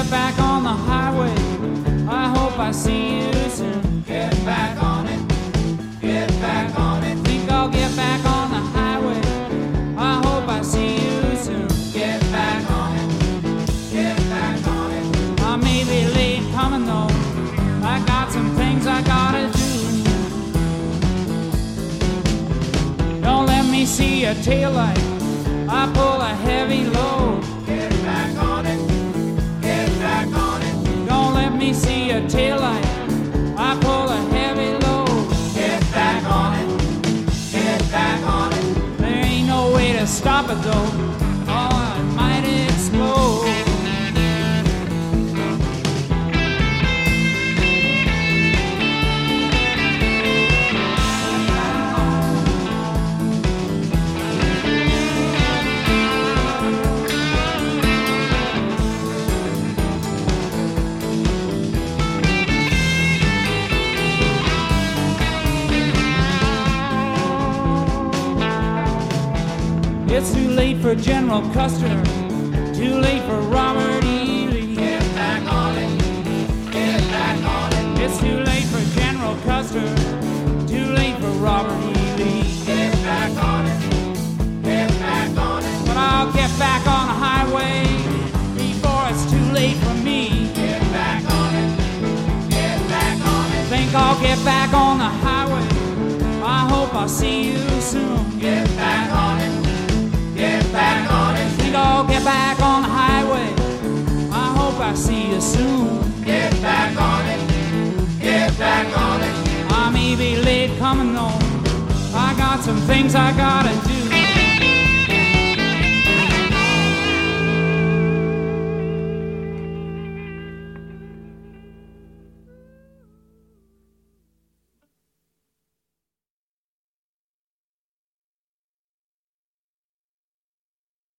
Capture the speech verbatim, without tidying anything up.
get back on the highway. I hope I see you soon. Get back on it. Get back on it. Think I'll get back on the highway. I hope I see you soon. Get back on it. Get back on it. I may be late coming though. I got some things I gotta do. Don't let me see your taillight. I pull a heavy load. Get back on it. Get back on it. Don't let me see your taillight. I pull a heavy load. Get back on it. Get back on it. There ain't no way to stop it though. Oh, it might explode. It's too late for General Custer, too late for Robert E. Lee. Get back on it. Get back on it. It's too late for General Custer, too late for Robert E. Lee. Get back on it. Get back on it. But I'll get back on the highway before it's too late for me. Get back on it. Get back on it. Think I'll get back on the highway. I hope I'll see you soon. Get back on it. Get back on it. Think I'll get back on the highway. I hope I see you soon. Get back on it. Get back on it. I may be late coming though. I got some things I gotta do.